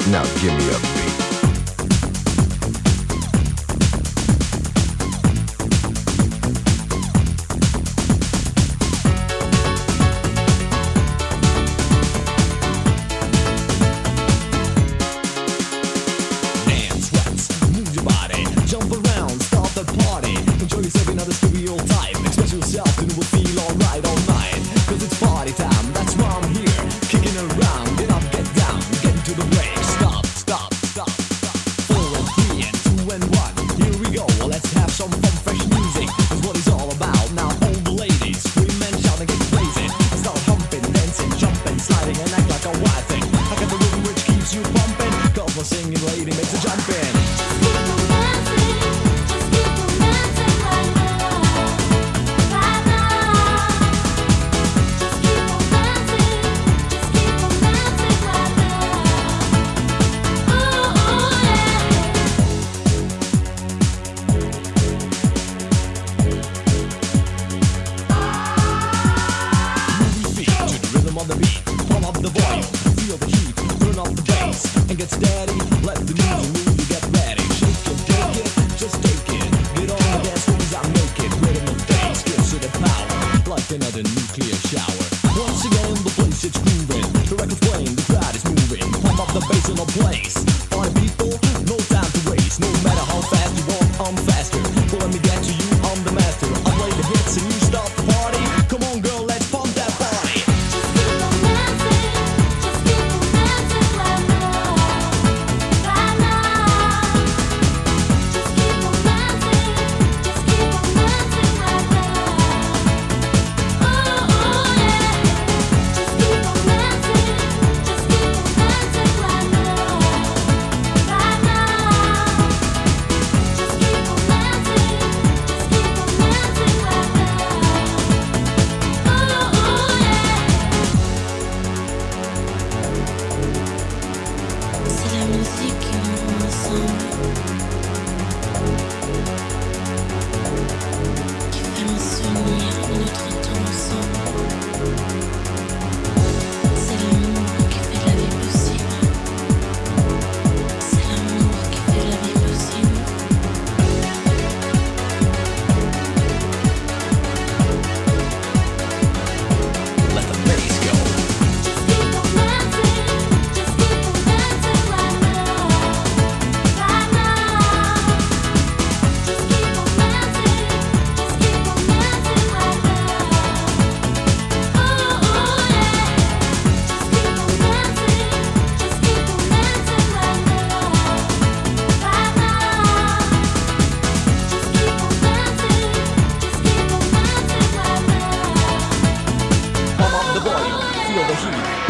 Now give me a beat. Jump around, start the party. Enjoy yourself in other stereotype. Express yourself and we'll feel alright all night. Cause it's party time, that's why I'm here. Kicking around, get up, get down, get into the break. Stop, stop, stop, stop. 4 and 3 and 2 and 1. Here we go, let's have some fun, fresh music. That's what it's all about. Now all the ladies, scream and shout and get crazy. Start humping, dancing, jumping, sliding and act like a wild thing. I got the rhythm which keeps you pumping. Cause my singing lady makes a jumping. On the beat, pump up the volume, feel the heat, turn up the bass, and get steady, let the music move you, get ready, shake it, take it, just take it, get on the dance floor, I make it, rhythm and bass, gives it the power, like another nuclear shower, once again the place it's grooving, the record's playing, the crowd is moving, pump up the bass in the place, party people, no time to waste, no matter how fast you want, I'm faster, so let me get to you, I'm the master, I play the hits and you start the party, come on girl, let's pump that party. Feel the heat.